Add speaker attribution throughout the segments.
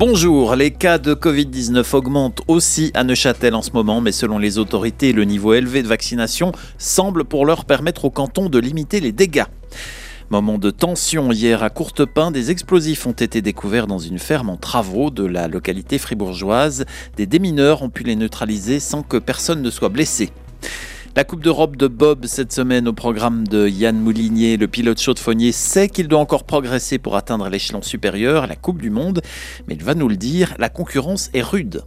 Speaker 1: Bonjour, les cas de Covid-19 augmentent aussi à Neuchâtel en ce moment, mais selon les autorités, le niveau élevé de vaccination semble pour l'heure permettre au canton de limiter les dégâts. Moment de tension hier à Courtepin, des explosifs ont été découverts dans une ferme en travaux de la localité fribourgeoise. Des démineurs ont pu les neutraliser sans que personne ne soit blessé. La Coupe d'Europe de Bob cette semaine au programme de Yann Moulinier. Le pilote chaudefonnier sait qu'il doit encore progresser pour atteindre l'échelon supérieur, la Coupe du Monde. Mais il va nous le dire, la concurrence est rude.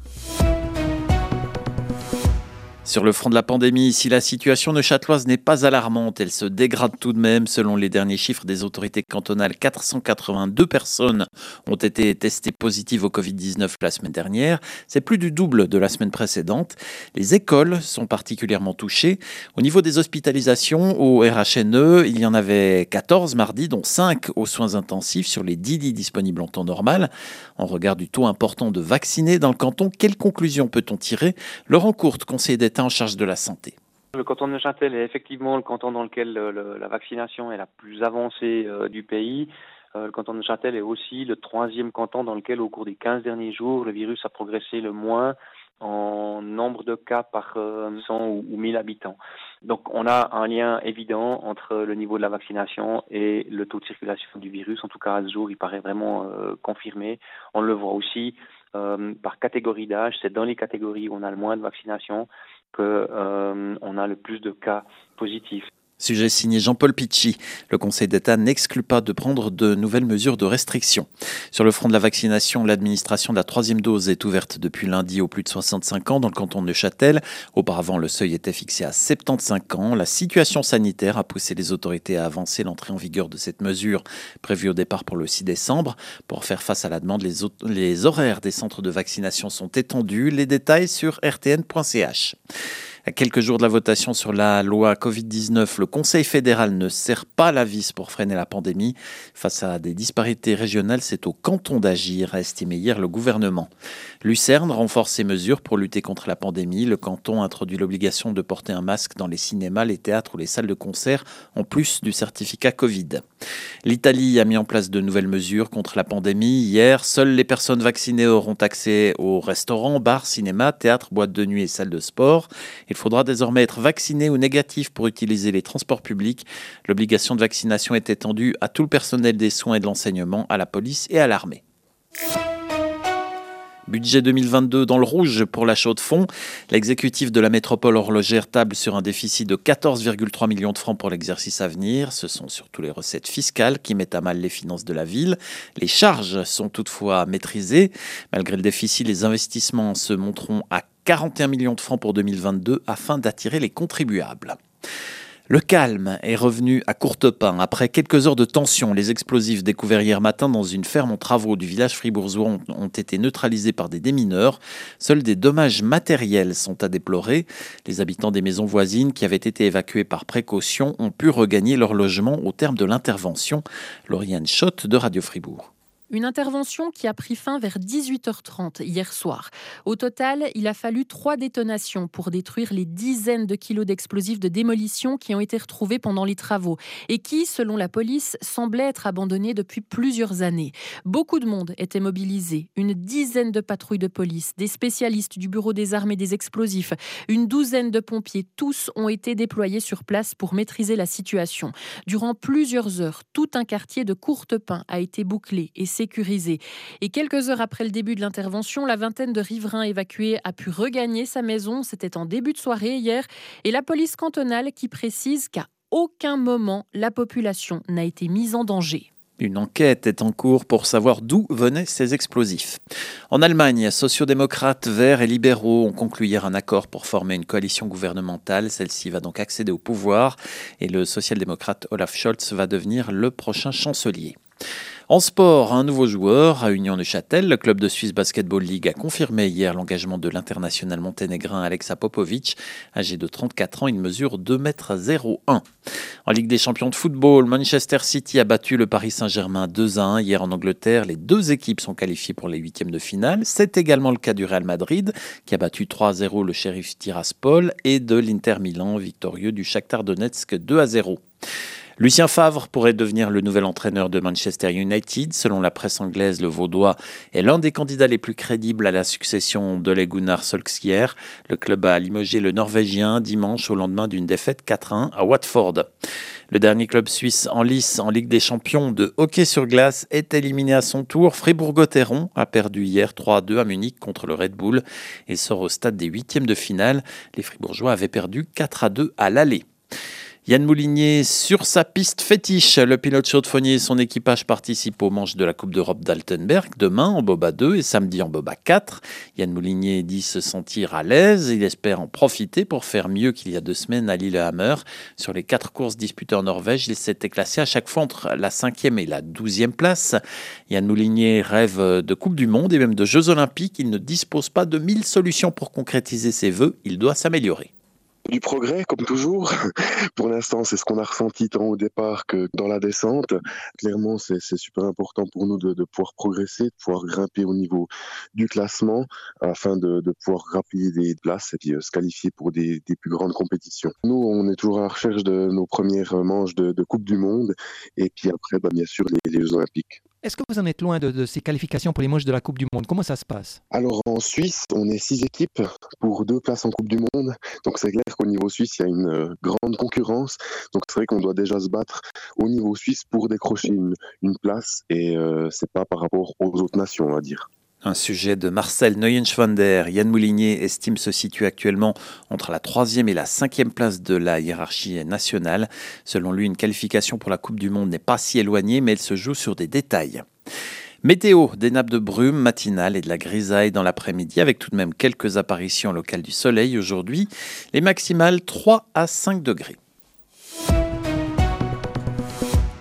Speaker 1: Sur le front de la pandémie, si la situation neuchâteloise n'est pas alarmante, elle se dégrade tout de même. Selon les derniers chiffres des autorités cantonales, 482 personnes ont été testées positives au Covid-19 la semaine dernière. C'est plus du double de la semaine précédente. Les écoles sont particulièrement touchées. Au niveau des hospitalisations, au RHNE, il y en avait 14 mardi, dont 5 aux soins intensifs sur les 10 lits disponibles en temps normal. En regard du taux important de vaccinés dans le canton, quelles conclusions peut-on tirer ? Laurent Courte, conseiller d'État en charge de la santé.
Speaker 2: Le canton de Neuchâtel est effectivement le canton dans lequel la vaccination est la plus avancée du pays. Le canton de Neuchâtel est aussi le troisième canton dans lequel, au cours des 15 derniers jours, le virus a progressé le moins en nombre de cas par 100 ou 1000 habitants. Donc on a un lien évident entre le niveau de la vaccination et le taux de circulation du virus. En tout cas, à ce jour, il paraît vraiment confirmé. On le voit aussi par catégorie d'âge. C'est dans les catégories où on a le moins de vaccination qu'on a le plus de cas positifs.
Speaker 1: Sujet signé Jean-Paul Pichy. Le Conseil d'État n'exclut pas de prendre de nouvelles mesures de restriction. Sur le front de la vaccination, l'administration de la troisième dose est ouverte depuis lundi aux plus de 65 ans dans le canton de Neuchâtel. Auparavant, le seuil était fixé à 75 ans. La situation sanitaire a poussé les autorités à avancer l'entrée en vigueur de cette mesure prévue au départ pour le 6 décembre. Pour faire face à la demande, les horaires des centres de vaccination sont étendus. Les détails sur rtn.ch. À quelques jours de la votation sur la loi Covid-19, le Conseil fédéral ne serre pas la vis pour freiner la pandémie. Face à des disparités régionales, c'est au canton d'agir, a estimé hier le gouvernement. Lucerne renforce ses mesures pour lutter contre la pandémie. Le canton introduit l'obligation de porter un masque dans les cinémas, les théâtres ou les salles de concert, en plus du certificat Covid. L'Italie a mis en place de nouvelles mesures contre la pandémie. Hier, seules les personnes vaccinées auront accès aux restaurants, bars, cinémas, théâtres, boîtes de nuit et salles de sport. Il faudra désormais être vacciné ou négatif pour utiliser les transports publics. L'obligation de vaccination est étendue à tout le personnel des soins et de l'enseignement, à la police et à l'armée. Budget 2022 dans le rouge pour la Chaux-de-Fonds. L'exécutif de la métropole horlogère table sur un déficit de 14,3 millions de francs pour l'exercice à venir. Ce sont surtout les recettes fiscales qui mettent à mal les finances de la ville. Les charges sont toutefois maîtrisées. Malgré le déficit, les investissements se monteront à 41 millions de francs pour 2022 afin d'attirer les contribuables. Le calme est revenu à Courtepin. Après quelques heures de tension, les explosifs découverts hier matin dans une ferme en travaux du village fribourgeois ont été neutralisés par des démineurs. Seuls des dommages matériels sont à déplorer. Les habitants des maisons voisines qui avaient été évacués par précaution ont pu regagner leur logement au terme de l'intervention. Lauriane Schott de Radio Fribourg.
Speaker 3: Une intervention qui a pris fin vers 18h30 hier soir. Au total, il a fallu 3 détonations pour détruire les dizaines de kilos d'explosifs de démolition qui ont été retrouvés pendant les travaux et qui, selon la police, semblaient être abandonnés depuis plusieurs années. Beaucoup de monde était mobilisé. Une dizaine de patrouilles de police, des spécialistes du bureau des armes et des explosifs, une douzaine de pompiers. Tous ont été déployés sur place pour maîtriser la situation. Durant plusieurs heures, tout un quartier de Courtepin a été bouclé et sécurisé. Et quelques heures après le début de l'intervention, la vingtaine de riverains évacués a pu regagner sa maison. C'était en début de soirée hier. Et la police cantonale qui précise qu'à aucun moment, la population n'a été mise en danger.
Speaker 1: Une enquête est en cours pour savoir d'où venaient ces explosifs. En Allemagne, sociodémocrates, verts et libéraux ont conclu hier un accord pour former une coalition gouvernementale. Celle-ci va donc accéder au pouvoir et le social-démocrate Olaf Scholz va devenir le prochain chancelier. En sport, un nouveau joueur à Union Neuchâtel. Le club de Swiss Basketball League a confirmé hier l'engagement de l'international monténégrin Alexa Popovic. Âgé de 34 ans, il mesure 2,01 m. En Ligue des champions de football, Manchester City a battu le Paris Saint-Germain 2-1. Hier en Angleterre, les deux équipes sont qualifiées pour les huitièmes de finale. C'est également le cas du Real Madrid qui a battu 3-0 le Sheriff Tiraspol et de l'Inter Milan, victorieux du Shakhtar Donetsk 2-0. Lucien Favre pourrait devenir le nouvel entraîneur de Manchester United. Selon la presse anglaise, le Vaudois est l'un des candidats les plus crédibles à la succession d'Ole Gunnar Solskjaer. Le club a limogé le Norvégien dimanche au lendemain d'une défaite 4-1 à Watford. Le dernier club suisse en lice en Ligue des Champions de hockey sur glace est éliminé à son tour. Fribourg-Gotteron a perdu hier 3-2 à Munich contre le Red Bull et sort au stade des huitièmes de finale. Les Fribourgeois avaient perdu 4-2 à l'aller. Yann Moulinier sur sa piste fétiche. Le pilote chaudefonnier et son équipage participent aux manches de la Coupe d'Europe d'Altenberg demain en Boba 2 et samedi en Boba 4. Yann Moulinier dit se sentir à l'aise. Il espère en profiter pour faire mieux qu'il y a 2 semaines à Lillehammer. Sur les 4 courses disputées en Norvège, il s'était classé à chaque fois entre la 5e et la 12e place. Yann Moulinier rêve de Coupe du Monde et même de Jeux Olympiques. Il ne dispose pas de 1000 solutions pour concrétiser ses vœux. Il doit s'améliorer.
Speaker 4: Du progrès, comme toujours. Pour l'instant, c'est ce qu'on a ressenti tant au départ que dans la descente. Clairement, c'est super important pour nous de pouvoir progresser, de pouvoir grimper au niveau du classement afin de pouvoir grappiller des places et puis se qualifier pour des plus grandes compétitions. Nous, on est toujours à la recherche de nos premières manches de Coupe du Monde et puis après, bien sûr, les Jeux Olympiques.
Speaker 5: Est-ce que vous en êtes loin de ces qualifications pour les manches de la Coupe du Monde? Comment ça se passe?
Speaker 4: Alors en Suisse, on est 6 équipes pour 2 places en Coupe du Monde. Donc c'est clair qu'au niveau suisse, il y a une grande concurrence. Donc c'est vrai qu'on doit déjà se battre au niveau suisse pour décrocher une place. Et c'est pas par rapport aux autres nations, on va dire.
Speaker 1: Un sujet de Marcel Neuenschwander. Yann Moulinier estime se situer actuellement entre la 3e et la 5e place de la hiérarchie nationale. Selon lui, une qualification pour la Coupe du Monde n'est pas si éloignée, mais elle se joue sur des détails. Météo, des nappes de brume matinales et de la grisaille dans l'après-midi, avec tout de même quelques apparitions locales du soleil aujourd'hui. Les maximales 3 à 5 degrés.